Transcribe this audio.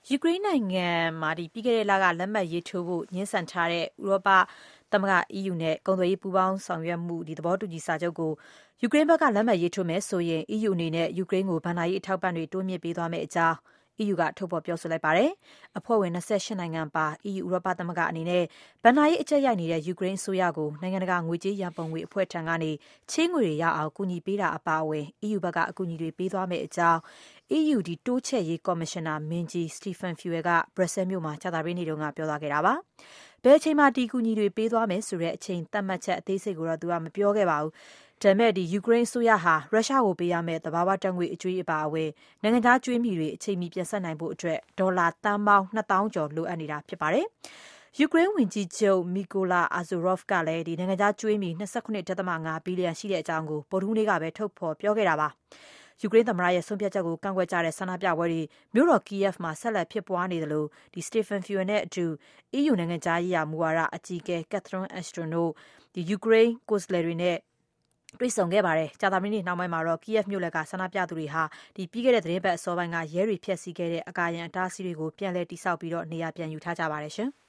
ယူကရိန်းနိုင်ငံမှာပြီးခဲ့တဲ့လကလက်မှတ်ရေးထိုးဖို့ငြင်းဆန်ထားတဲ့ဥရောပသမဂ္ဂ EU နဲ့ကုန်သွယ်ရေးပူးပေါင်းဆောင်ရွက်မှုသဘောတူညီစာချုပ်ကိုယူကရိန်းဘက်ကလက်မှတ်ရေးထိုးမယ်ဆိုရင် EU အနေနဲ့ယူကရိန်းကိုဘဏ္ဍာရေးအထောက်အပံ့တွေတိုးမြှင့်ပေးသွားမယ့်အကြောင်း EU ကထုတ်ဖော်ပြောဆိုလိုက်ပါတယ်။ အဖွဲ့ဝင်28နိုင်ငံပါ EU ဥရောပသမဂ္ဂအနေနဲ့ဘဏ္ဍာရေးအကျပ်ရိုက်နေတဲ့ယူကရိန်းအစိုးရကိုနိုင်ငံတကာငွေကြေးရန်ပုံငွေအဖွဲ့ထံကနေချေးငွေတွေရအောင်ကူညီပေးတာအပါအဝင် EU ဘက်ကအကူအညီတွေပေးသွားမယ့်အကြောင်း EU တိုးချဲ့ရေးကော်မရှင်နာမင်းကြီး Stefan Füle က Brussels မြို့မှာကြာသပတေးနေ့ကပြောသွားခဲ့တာပါ။ ဘယ်အချိန်မှာဒီအကူအညီတွေပေးသွားမယ်ဆိုတဲ့အချိန်သတ်မှတ်ချက်အသေးစိတ်ကိုတော့သူကမပြောခဲ့ပါဘူး။ ဒါပေမဲ့ယူကရိန်းအစိုးရဟာရုရှားကိုပေးရမယ့်သဘာဝဓာတ်ငွေအကြွေးအပါအဝင်နိုင်ငံခြားကြွေးမြီတွေအချိန်မီပြန်ဆပ်နိုင်ဖို့ဒေါ်လာသန်းပေါင်း 2,000 ကျော်လိုအပ်နေတာဖြစ်ပါတယ်။ ယူကရိန်းဝန်ကြီးချုပ် Mykola Azarov ကလည်းနိုင်ငံခြားကြွေးမြီ 27.5 ဘီလီယံရှိတဲ့အကြောင်းကိုဗုဒ္ဓဟူးနေ့ကပဲထုတ်ဖော်ပြောခဲ့တာပါ။ ယူကရိန်းသမ္မတရဲ့ဆုံးဖြတ်ချက်ကိုကန့်ကွက်ကြတဲ့ဆန္ဒပြပွဲတွေမြို့တော် Kyiv မှာဆက်လက်ဖြစ်ပွားနေသလို Stefan Füle နဲ့အတူ EU နိုင်ငံခြားရေးရာမူဝါဒအကြီးအကဲ Catherine Ashton တို့ ယူကရိန်းကိုယ်စားလှယ်တွေနဲ့တွေ့ဆုံခဲ့ပါတယ်။ ကြာသပတေးနေ့နှောင်းပိုင်းမှာတော့ Kyiv မြို့လယ်ကဆန္ဒပြသူတွေဟာပြီးခဲ့တဲ့သီတင်းပတ်အစောပိုင်းကရဲတွေဖျက်ဆီးခဲ့တဲ့အကာအရံအတားအဆီးတွေကိုပြန်လည်တည်ဆောက်ပြီးနေရာပြန်ယူထားကြပါတယ်။